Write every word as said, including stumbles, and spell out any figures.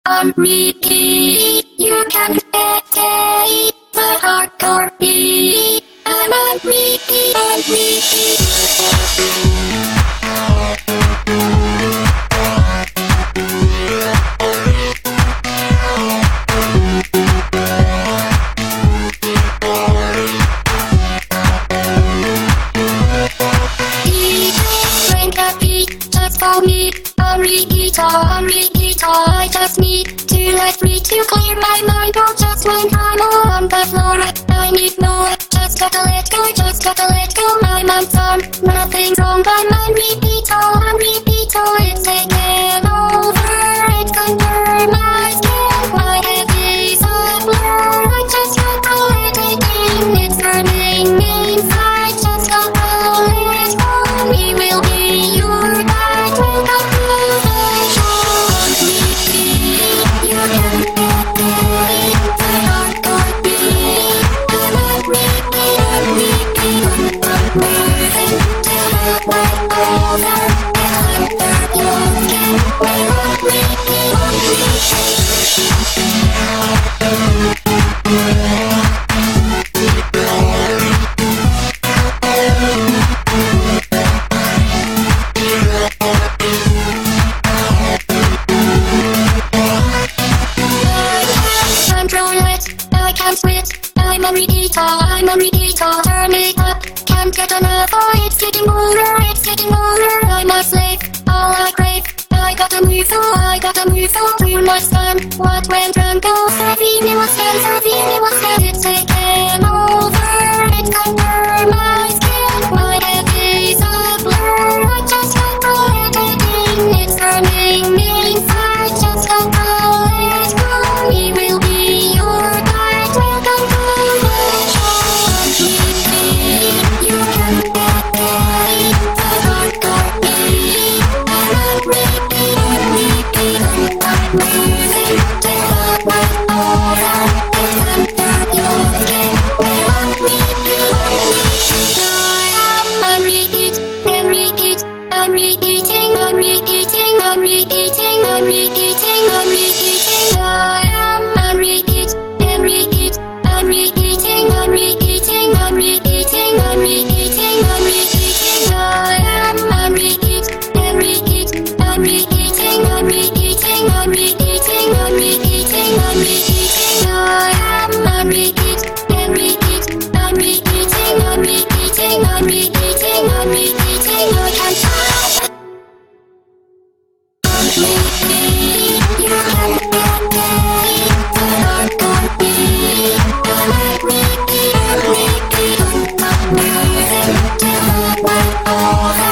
on repeat. You can dictate the hardcore beat. I'm on repeat, on repeat. For me, on repeat, on repeat, I just need to let free to clear my mind. Or just when I'm on the floor, I need more. Just gotta let go, just gotta let go. My mind's on, nothing's wrong. I'm on repeat, on repeat, it's taking over. It's under my skin, my head is a blur. I just gotta let it in, it's burning inside. Just gotta let go, we will be your guide. I can't quit, I'm a repeater, I'm a repeater. Turn it up, can't get enough. Oh, it's getting older, it's getting older. I'm a slave, all I crave. I gotta move, oh, I gotta move, oh. Too much fun, what went wrong? Go, Savini was dead, Savini was dead. It's taken over, it's under my skin. My head is a blur, I just gotta let it in. It's burning inside, just gotta let go. We will be your guide, welcome to the show. You can get paid, the hardcore beat. I'm on repeat, on repeat, I'm moving till the night over. It's under your skin, we're on repeat, on repeat. I'm on repeat, I'm repeat, I'm repeating, I'm repeating, I'm repeating, I'm repeating, I'm repeating. I am on repeat, I'm repeat, I'm repeating, I'm repeating, I'm repeating, I'm repeating, I'm repeating. I am on repeat, I'm repeat, I'm repeating, I'm repeating, I'm repeating, I'm repeating, I'm repeating. I am on repeat, I'm repeat, I'm repeating, I'm repeating, I'm repeating, I'm repeating. I can't stop. On repeat, you can get paid, the hardcore beat. I'm on repeat, on repeat, I'm moving till the night over.